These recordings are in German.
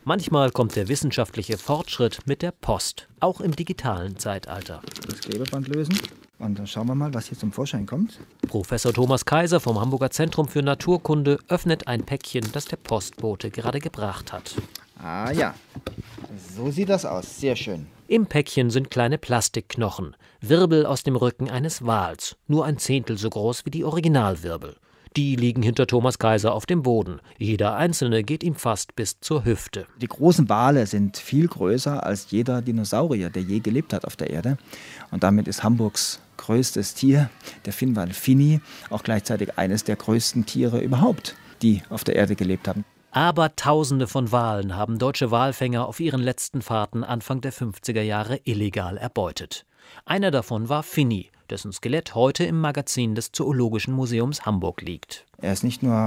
Manchmal kommt der wissenschaftliche Fortschritt mit der Post, auch im digitalen Zeitalter. Das Klebeband lösen und dann schauen wir mal, was hier zum Vorschein kommt. Professor Thomas Kaiser vom Hamburger Zentrum für Naturkunde öffnet ein Päckchen, das der Postbote gerade gebracht hat. Ah ja, so sieht das aus. Sehr schön. Im Päckchen sind kleine Plastikknochen, Wirbel aus dem Rücken eines Wals, nur ein Zehntel so groß wie die Originalwirbel. Die liegen hinter Thomas Kaiser auf dem Boden. Jeder einzelne geht ihm fast bis zur Hüfte. Die großen Wale sind viel größer als jeder Dinosaurier, der je gelebt hat auf der Erde. Und damit ist Hamburgs größtes Tier, der Finnwal Finni, auch gleichzeitig eines der größten Tiere überhaupt, die auf der Erde gelebt haben. Aber Tausende von Walen haben deutsche Walfänger auf ihren letzten Fahrten Anfang der 50er Jahre illegal erbeutet. Einer davon war Finni, dessen Skelett heute im Magazin des Zoologischen Museums Hamburg liegt. Er ist nicht nur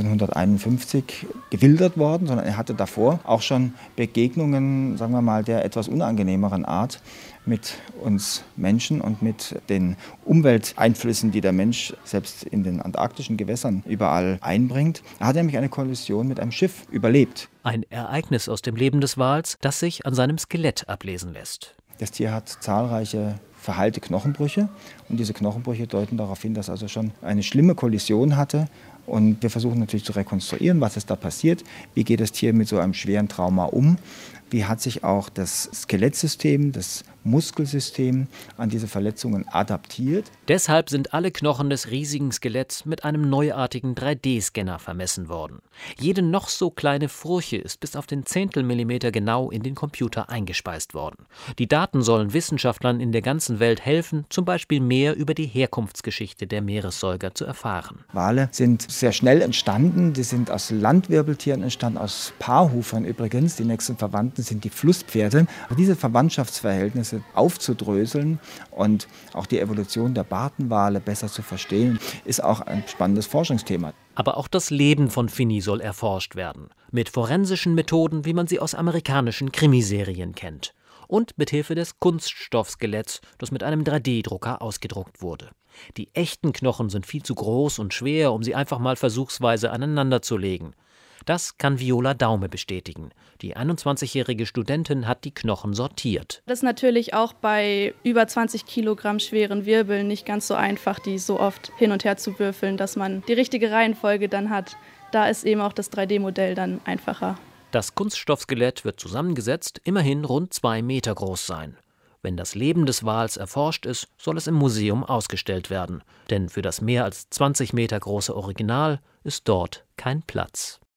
1951 gewildert worden, sondern er hatte davor auch schon Begegnungen, sagen wir mal, der etwas unangenehmeren Art mit uns Menschen und mit den Umwelteinflüssen, die der Mensch selbst in den antarktischen Gewässern überall einbringt. Er hat nämlich eine Kollision mit einem Schiff überlebt. Ein Ereignis aus dem Leben des Wals, das sich an seinem Skelett ablesen lässt. Das Tier hat zahlreiche verheilte Knochenbrüche und diese Knochenbrüche deuten darauf hin, dass also schon eine schlimme Kollision hatte. Und wir versuchen natürlich zu rekonstruieren, was ist da passiert, wie geht das Tier mit so einem schweren Trauma um, wie hat sich auch das Skelettsystem, das Muskelsystem an diese Verletzungen adaptiert. Deshalb sind alle Knochen des riesigen Skeletts mit einem neuartigen 3D-Scanner vermessen worden. Jede noch so kleine Furche ist bis auf den Zehntelmillimeter genau in den Computer eingespeist worden. Die Daten sollen Wissenschaftlern in der ganzen Welt helfen, zum Beispiel mehr über die Herkunftsgeschichte der Meeressäuger zu erfahren. Wale sind sehr schnell entstanden, die sind aus Landwirbeltieren entstanden, aus Paarhufern übrigens. Die nächsten Verwandten sind die Flusspferde. Diese Verwandtschaftsverhältnisse aufzudröseln und auch die Evolution der Bartenwale besser zu verstehen, ist auch ein spannendes Forschungsthema. Aber auch das Leben von Finni soll erforscht werden. Mit forensischen Methoden, wie man sie aus amerikanischen Krimiserien kennt. Und mithilfe des Kunststoffskeletts, das mit einem 3D-Drucker ausgedruckt wurde. Die echten Knochen sind viel zu groß und schwer, um sie einfach mal versuchsweise aneinander zu legen. Das kann Viola Daume bestätigen. Die 21-jährige Studentin hat die Knochen sortiert. Das ist natürlich auch bei über 20 Kilogramm schweren Wirbeln nicht ganz so einfach, die so oft hin und her zu würfeln, dass man die richtige Reihenfolge dann hat. Da ist eben auch das 3D-Modell dann einfacher. Das Kunststoffskelett wird zusammengesetzt, immerhin rund 2 Meter groß sein. Wenn das Leben des Wals erforscht ist, soll es im Museum ausgestellt werden. Denn für das mehr als 20 Meter große Original ist dort kein Platz.